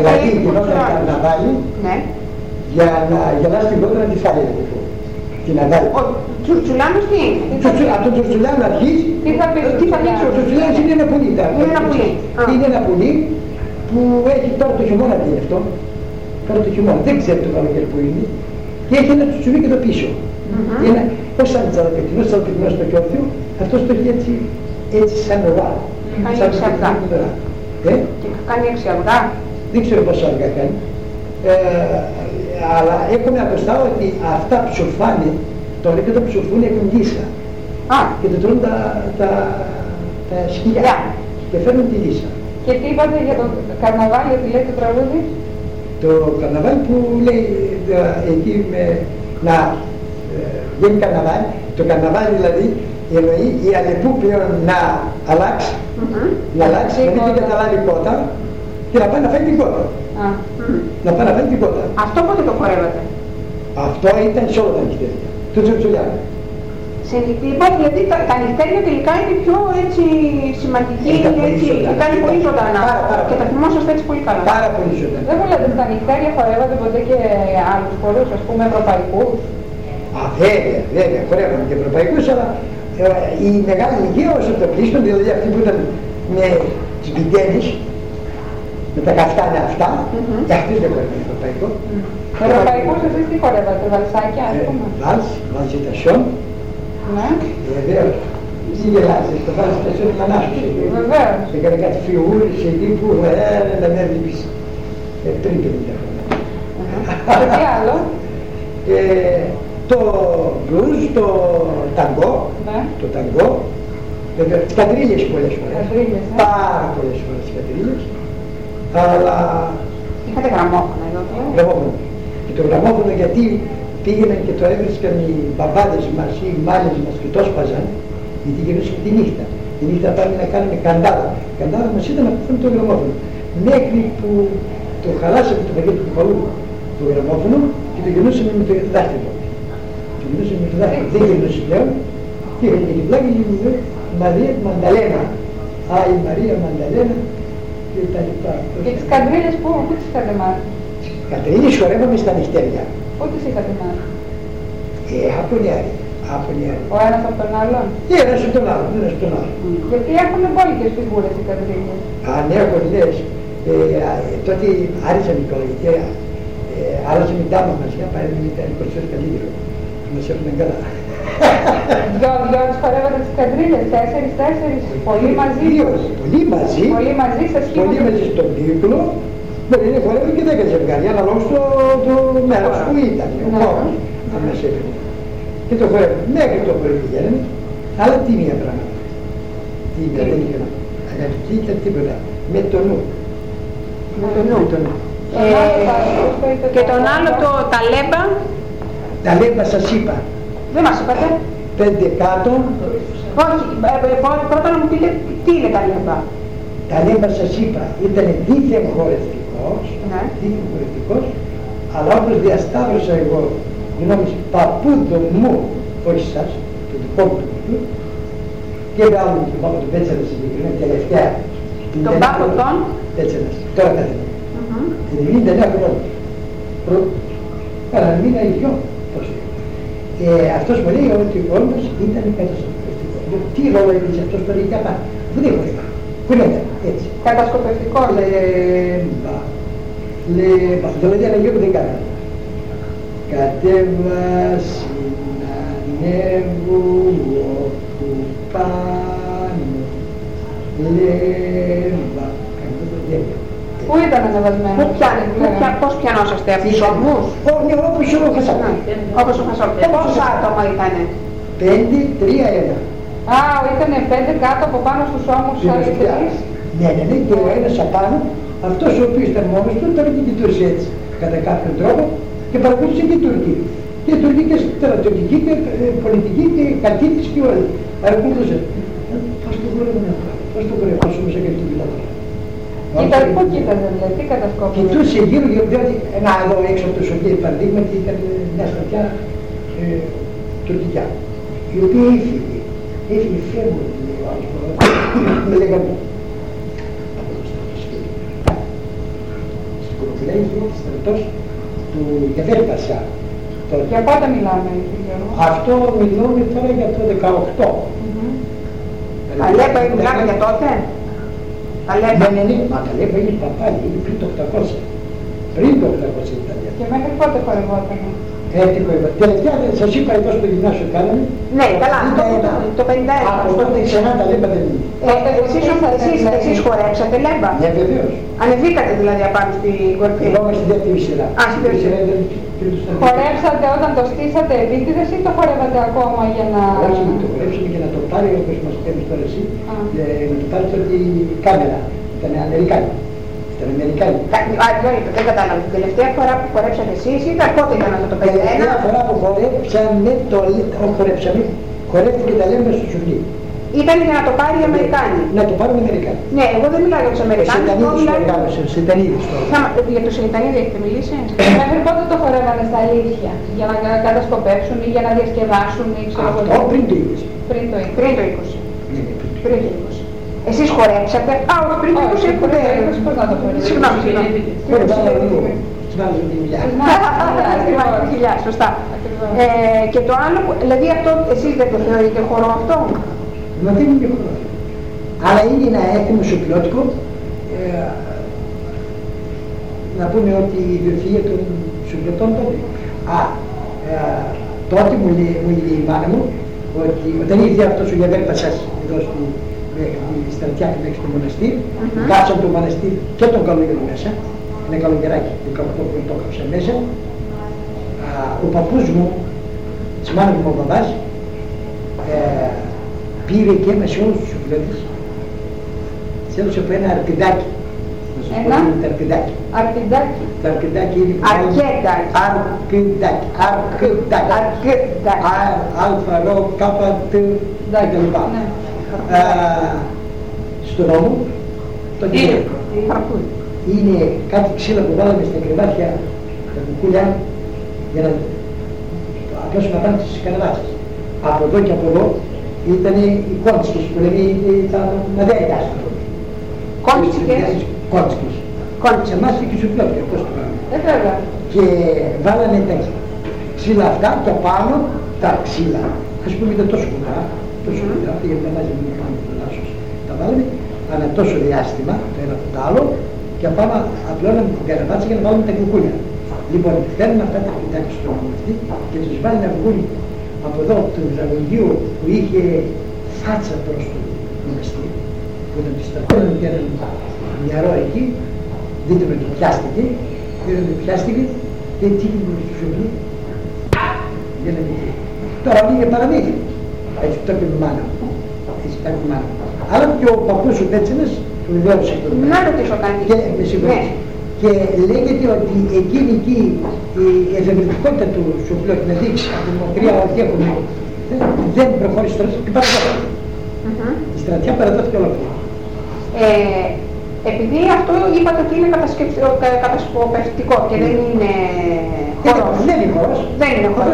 Δηλαδή γινόταν καρναβάλι για να γελάσει την κόντρα τη φάλαινε την Αδάλη. Ο Τσουρτσουλάνος τι είναι? Από τον Τσουρτσουλάνο αρχής, ο Τσουρτσουλάνος είναι ένα πουλί. Είναι ένα πουλί που έχει τώρα το χειμώνα τι είναι αυτό. Τώρα το χειμώνα, δεν ξέρει το καλοκαίρι που είναι. Και έχει ένα τσουτσουλί και το πίσω. Πώς σαν τσαλαπετινός στο κιόρθιο, αυτός το έχει έτσι σαν ροβά. Κάνει 6 αυγά. Και κάνει 6 αυγά. Δεν ξέρω πόσο αυγά κάνει. Αλλά έχουμε ακουστά ότι αυτά που ψοφάνε, το ρίκο που ψοφούν έχουν λύσα. Και το τρώνε τα σκυλιά και φέρνουν τη λύσα. Και τι είπατε για το καρναβάλι, ότι λέει το τραγούδι? Το καρναβάλι που λέει εκεί να γίνει καρναβάλι, το καρναβάλι δηλαδή εννοεί η Αλεπού πλέον να αλλάξει, να μην την καταλάβει κότα και να πάει να φάει την κότα. Να πάει να φάει την κότα. Αυτό πότε το χορεύατε? Αυτό ήταν σε όλα τα νυχτέρια, του Τσουρτσουλιάνου. Λοιπόν, γιατί τα νυχτέρια τελικά είναι πιο έτσι σημαντική, κάνει πολύ ζωντανά και τα θυμόσαστε έτσι πολύ καλά. Πάρα πολύ ζωντανά. Δεν μου λέτε, στα νυχτέρια χορεύατε ποτέ και άλλους χορούς, ας πούμε ευρωπαϊκούς? Βέβαια, χορεύαμε και ευρωπαϊκούς, αλλά η μεγάλη ηλικία όσο το κλείσουν, δηλαδή αυτοί που ήταν με τις μπιγκένεις, με τα καφτάνια αυτά, και αυτοί δεν χορεύαν ευρωπαϊκό. Ευρωπαϊκούς εσείς τι χορεύατε, βαλσάκια, ας πούμε? Βαλσιτασιόν. Ναι. Βεβαίως. Τι γελάζεις, το βαλσιτασιόν είναι ανάσχεση. Βεβαίως. Έκανε κάτι φιγούρες εκεί που να με έβλειπεις πριν 50 χρόνια. Και τι άλλο? Το μπλουζ, το ταγκό, καντρίλες πολλές φορές, πάρα πολλές φορές καντρίλες, αλλά... Είχατε γραμμόφωνα εδώ? Γραμμόφωνο. Και το γραμμόφωνο γιατί πήγαιναν και το έβρισκαν οι μπαμπάδες μας ή οι μάνες μας και το σπαζαν, γιατί γυρνούσαμε τη νύχτα. Τη νύχτα πάμε να κάνουμε καντάδα. Η καντάδα μας ήταν να πούμε το γραμμόφωνο. Μέχρι που το χαλάσαμε το πακέτο του παλού το γραμμόφωνο και το γυρνούσαμε με το δάχτυλο. Δεν γυρνούσε πλέον και είχαν και την πλάκη και μου λέει Μαρία Μανταλένα. Η Μαρία Μανταλένα και τα λοιπά. Και τις καντρίλες πού τις είχατε μάθει? Τις καντρίλες χορεύαμε στα νυχτέρια. Πού τις είχατε μάθει? Από νεάρι. Ο ένας από τον άλλον? Ένας από τον άλλον. Γιατί έχουν μπόλικες φιγούρες οι καντρίλες. Ναι, όπως λες. Τότε άρεσε η οικολογία. Άλλαζε η τάμα μας για πάρει με τα κορτσές καλύτερο. Μας έφερναν καλά. Δυο τις χορεύατε τις καντρίλες, 4-4, πολύ μαζί. Πολύ μαζί σε σχήμα. Πολύ μαζί στον κύκλο. Μπορεί να χορεύουν και 10 ζευγάρια, αναλόγως το μέρος που ήταν. Αν μας έφερνε. Και το χορεύουν μέχρι το πρωί πηγαίνουμε, αλλά τι μία πράγματα. Δεν είχε αγαπητή και τίποτα. Με το νου. Και τον άλλο το ταλέμπα? Ταλέμπα σας είπα. Δεν μας είπατε? 5 κάτω. Όχι, πρώτα να μου πείτε τι είναι ταλέμπα. Ταλέμπα σας είπα, ήταν δίθεν χορευτικός, αλλά όπως διασταύρωσα εγώ, γνώμης παππούδο μου, όχι σας, το δικό μου του, και άλλο τον πάπα του Πέτσαρα συγκεκριμένα τελευταία. Τον πάπα τον Πέτσαρας, τώρα κάθεται. 99 χρόνια. Παραμείνα οι δυο. Αυτός μου λέει ότι ο όλος ήταν κατασκοπευτικό. Τι ρόλο έπαιζε αυτός τώρα για πάνω. Δεν έχω είπα. Κουνέτα, έτσι. Κατασκοπευτικό. Δηλαδή ένα γιο που δεν κάνα. Κατέβαση να ανέβω όπου πάνω. Λέβα. Πού ήταν ανεβασμένο? Πώς πιανόσαστε από τους ορμούς? Όπως ο Χασάπη. Όπως ο Χασάπη. Πόσα άτομα ήτανε? 5, 3, 1. Ήτανε 5 κάτω από πάνω στους ώμους άλλοι 3. Ναι, και ο ένας απάνω, αυτός ο οποίος ήταν μόνος του, τώρα και κοιτούσε έτσι, κατά κάποιον τρόπο, και παρακολούθησε και η Τουρκία. Και η Τουρκία και στρατιωτική και πολιτική και κατήτηση και όλα. Παρακολούθησε. Πώς το χορεύουν αυτό, πώς το χορεύουν, όμως έκανε το πιλότο. Πού κοίταζε, δηλαδή, τι κατασκόπησε? Κοιτούσε γύρω, διότι εδώ έξω από το σοκί παραδείγματι ήταν μια στρατιά τουρκικά, η οποία έφυγε φεύγουν, λέει ο άλλος, με λέγανε από το στρατό σκέλη. Κουρουκλέης γίνεται στρατός του Γεβέρη Πασά. Για πότε μιλάμε, Γιώργο? Αυτό μιλούμε τώρα για το 18. Αλέπα μιλάμε για τότε? Αλέπα. Ναι, μα τα Αλέπα είναι παπάλι, είναι πριν το 800. Πριν το 800 ήταν. Και μέχρι πότε χορευότανε? Τελευταία σας είπα εδώ στο γυμνάσιο κάναμε. Ναι, καλά, το 51. Από τότε ξανά τα Αλέπα δεν είναι. Εσείς χορέψατε Λέμπα? Ναι, βεβαίως. Ανεβήκατε δηλαδή απάνω στην κορυφή? Εγώ είμαι στη δεύτερη σειρά. Α, στη δεύτερη σειρά. Χορέψατε όταν το στήσατε επίτηδες ή το χορεύατε ακόμα για να... Όχι, το χορέψαμε για να το πάρει όπως μας παίρνεις τώρα εσύ, να το πάρει τότε η κάμερα. Ήταν Αμερικάνοι. Ήταν Αμερικάνοι. Δεν κατάλαβα. Την τελευταία φορά που χορέψατε εσείς ήταν πότε ήταν αυτό το 51? Την τελευταία φορά που χορεύτηκε τα λέμε στο σουβλί. Ήταν για να το πάρει οι Αμερικάνοι. Να το πάρουν οι Αμερικάνοι. Ναι, εγώ δεν μιλάω για τους Αμερικάνους. Ο Σιτανίδης το οργάνωσε. Για τους Σιτανίδη έχετε μιλήσει? Μέχρι πότε το χορεύανε στα αλήθεια? Για να κατασκοπεύσουν ή για να διασκεδάσουν ή ξέρω εγώ? Αυτό πριν το 20. Πριν το 20. Πριν το 20. Πριν το 20. Εσείς χορέψατε? Α, όχι, πριν το 20 έχετε... Πώς να το χορεύετε? Συγγνώμη. Συμβάζω τη δουλειά. Συμβάζω τη δουλειά, σωστά. Και το άλλο, δηλαδή αυτό εσείς δεν το θεωρείτε χορό αυτό? Μα δεν είναι χορό. Αλλά είναι ένα έθιμο σοπλιώτικο. Να πούμε ότι η ιδιοφυΐα των σοπλιωτών τότε. Τότε μου λέει η μάνα μου ότι όταν ήρθε αυτός ο Γεβέρη Πασάς εδώ στη στρατιά και μέχρι στο μοναστήρι, κάψαν το μοναστήρι και τον καλογερό μέσα. Ένα καλογεράκι, 18 που το έκαψα μέσα. Ο παππούς μου, της μάνας μου ο μπαμπάς, πήρε και έμασε όλους τους σουβλέτες. Θέλωσε από ένα αρπιδάκι. Ένα αρπιδάκι. Αρπιδάκι. Το αρπιδάκι είναι Αρκεδάκι. αρπιδάκι. Αλφα, ρο, κάπα, τ, κτλ. Στον νόμο, το γυναίκο. Είναι κάτι ξύλα που βάλαμε στα κρεβάτια, τα κουκούλια, για να απλώς να πάνε στις καραβάτσες. Από εδώ και από εδώ ήταν οι κόντσκες που λέμε τα μαδέρια. Κόντσκες. Σε εμάς και σου πλέον, πώς το κάνουμε. Και βάλανε τα ξύλα αυτά και πάνω τα ξύλα. Ας πούμε ήταν τόσο κοντά, γιατί τα βάζαμε πάνω το λάσος. Τα βάλαμε ανά τόσο διάστημα, το ένα από το άλλο, και πάνω απλώναμε την καραβάτσα για να βάλουμε τα κουκούλια. Λοιπόν, φέρνουμε αυτά τα κουτάκια στο μοναστή και τους βάλει να βγουν από εδώ του ζαγωγείου που είχε φάτσα προς το μοναστήρι. Που ήταν τη σταθόνων και έναν νερό εκεί, δείτε με το πιάστηκε, πιάστηκε, και τι είναι στο σουβλί. Για να μην. Τώρα είναι παραμύθι. Έτσι το είπε η μάνα μου. Έτσι το είπε η μάνα μου. Αλλά και ο παππούς ο Πέτσινας, που βεβαίωσε το να ρωτήσω κάτι. Και λέγεται ότι εκείνη εκεί η εφευρετικότητα του σουβλού την δείξει από την μακριά ότι έχουμε δεν προχώρησε τώρα και παραδόθηκε. Η στρατιά παραδόθηκε όλο αυτό. Επειδή αυτό είπατε ότι είναι κατασκοπευτικό και δεν είναι χορός. Δεν είναι χορός. Δεν είναι χορός.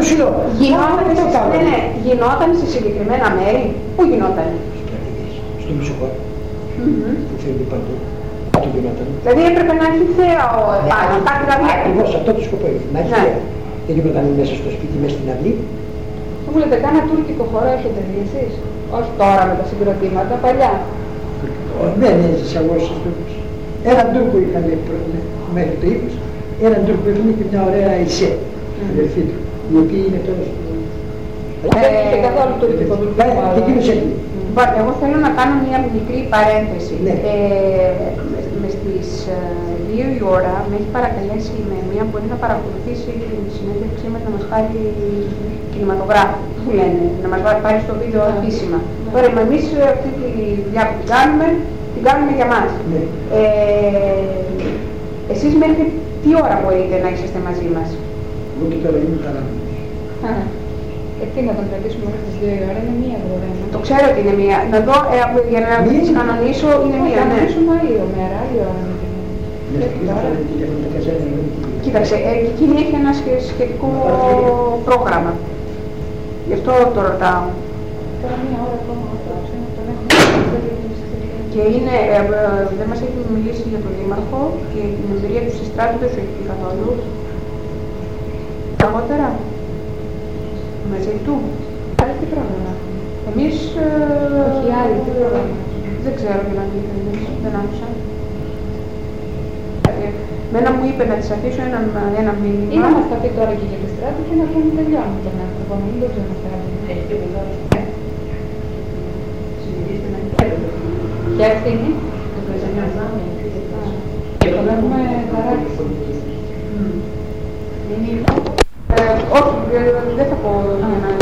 Γινόταν σε συγκεκριμένα μέρη. Πού γινόταν? Στο μισοχώρο. Που φεύγει παντού. Πάτου γινόταν. Δηλαδή έπρεπε να έχει θέα κάτι ραβιά. Ακριβώς αυτό το σκοπό έχει. Να έχει θέα. Δεν γινόταν μέσα στο σπίτι, μέσα στην αυλή. Μου λέτε, κάνα τουρκικό χορό έχετε δει εσείς? Όχι τώρα με τα συγκροτήματα, παλιά. Δεν έζησα εγώ στους Τούρκους. Έναν Τούρκο είχαμε μέχρι το 20, έναν Τούρκο είχαμε και μια ωραία Ισέ, αδερφή του, η οποία είναι τώρα στο... Δεν είχε καθόλου τουρκικό χορό. Και εκείνος έχει. Εγώ θέλω να κάνω μια μικρή παρένθεση. Ναι. Στις 2 η ώρα με έχει παρακαλέσει η Μέμια, μπορεί να παρακολουθήσει την συνέντευξή μας να μας πάρει κινηματογράφο, που λένε, να μας πάρει στο βίντεο επίσημα. Τώρα, εμείς αυτή τη δουλειά που την κάνουμε για μας. Ναι. Εσείς μέχρι τι ώρα μπορείτε να είσαστε μαζί μας? Εγώ και τώρα είμαι παράδειγμα. Τι να τον κρατήσουμε μέχρι τις 2 η ώρα, είναι μία βέβαια. Το ξέρω ότι είναι μία. Να δω, για να τις κανονίσω, είναι μία, ναι. Να κανονίσουμε άλλη μέρα, άλλη ώρα. Κοίταξε, εκείνη έχει ένα σχετικό πρόγραμμα. Γι' αυτό το ρωτάω. Τώρα μία ώρα ακόμα. Και Και είναι, δεν μας έχει μιλήσει για τον Δήμαρχο και την εμπειρία του συστράτου δεν σου έχει πει καθόλου. Αργότερα, μαζί του. Άλλη τι πρόβλημα. Εμείς, Όχι άλλη τι πρόβλημα. δεν ξέρω τι να γίνει, δεν άκουσα. Μένα μου είπε να της αφήσω ένα μήνυμα. Ή να μας τα πει τώρα και για τη στράτη και να κάνουμε τελειώνουμε τον άνθρωπο, να μην το ξαναφέρουμε. Ποια ευθύνη? Το λέμε χαράξη. Όχι, δεν θα πω για να...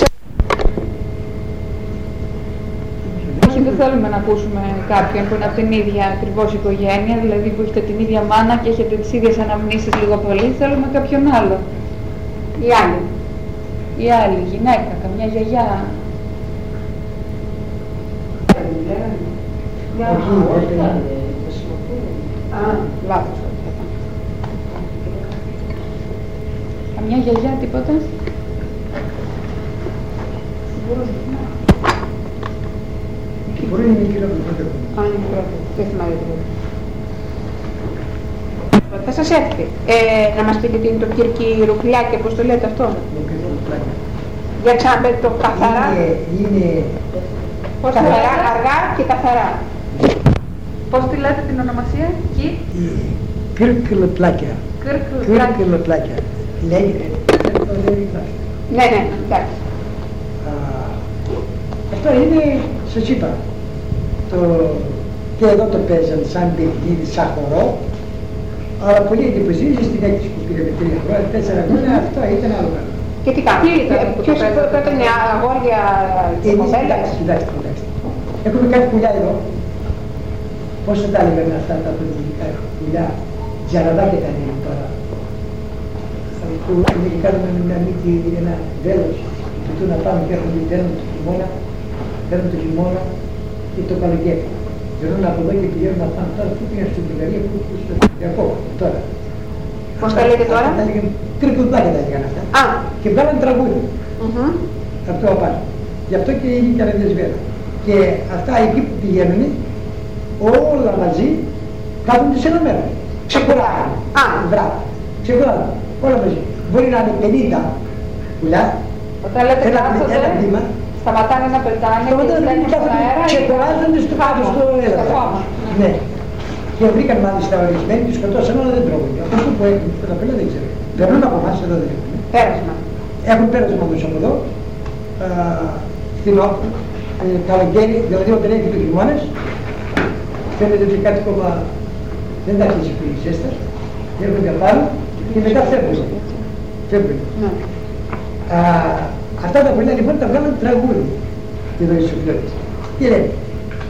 Όχι, δεν θέλουμε να ακούσουμε κάποιον που είναι από την ίδια ακριβώς οικογένεια, δηλαδή που έχετε την ίδια μάνα και έχετε τις ίδιες αναμνήσεις λίγο πολύ. Θέλουμε κάποιον άλλο. Η άλλη. Η άλλη γυναίκα, καμιά γιαγιά. Λάθος. Καμιά γιαγιά, τίποτα. Μπορεί να είναι η κυρία Πρωτεύουσα. Αν είναι πρώτη, δεν θυμάμαι τίποτα. Θα σας έρθει. Να μας πείτε τι είναι το κυρκυρουκλάκι, πώς το λέτε αυτό. Για ξαναπέτε το καθαρά. Είναι Καθαρά, αργά και καθαρά. Πώς τη λέτε την ονομασία, Κύρκυλοπλάκια. Κύρκυλοπλάκια. Λέγεται. Ναι, ναι, εντάξει. Αυτό είναι, σας είπα, και εδώ το παίζαν σαν παιχνίδι, σαν χορό, αλλά πολύ εντυπωσίαζε στην έκθεση που πήραμε 3 χρόνια, 4 χρόνια, αυτό ήταν άλλο πράγμα. Και τι κάνουμε, ποιος ήταν αγόρια και κοπέλες. Κοιτάξτε. Έχουμε κάτι πουλιά εδώ. Πώς θα τα λέγαμε αυτά τα πολιτικά πουλιά, τζαραδάκια τα λένε τώρα. Που είναι κάνουμε μια μύτη, ένα βέλος, και να πάμε και έχουμε παίρνουν το χειμώνα και το καλοκαίρι. Περνούν από εδώ και πηγαίνουν να πάνε τώρα, πού πήγαν στην Βουλγαρία, πού στο Κυριακό, τώρα. Πώς τα λέτε τώρα? Τα λέγανε, κρυκουδάκια τα λέγανε αυτά. Α. Και βγάλαν τραγούδι. Αυτό απάνω. Γι' αυτό και είναι καραδιασμένα. Και αυτά εκεί που πηγαίνουν, όλα μαζί, κάθονται σε ένα μέρο. Ξεκουράζουν. Μπράβο. Ξεκουράζουν. Όλα μαζί. Μπορεί να είναι 50 πουλιά. Όταν λέτε κάθονται, σταματάνε να πετάνε και στέλνουν στον αέρα. Ξεκουράζονται στο κάτω στο έλαβα. Ναι. Και βρήκαν μάλιστα ορισμένοι, τους σκοτώσαν, αλλά δεν τρώγονται. Αυτό που έχουν, τα πέλα δεν ξέρω. Περνούν από εμάς, εδώ δεν έχουν. Πέρασμα. Έχουν πέρασμα όμως από εδώ. Καλοκαίρι, δηλαδή όταν έχει το χειμώνας, φαίνεται ότι κάτι ακόμα δεν τα αρχίσει που η σέστα, έρχονται απάνω και μετά φεύγουν. Αυτά τα πολλά λοιπόν τα βγάλαν τραγούδι εδώ οι Σοφιώτες. Και λέει,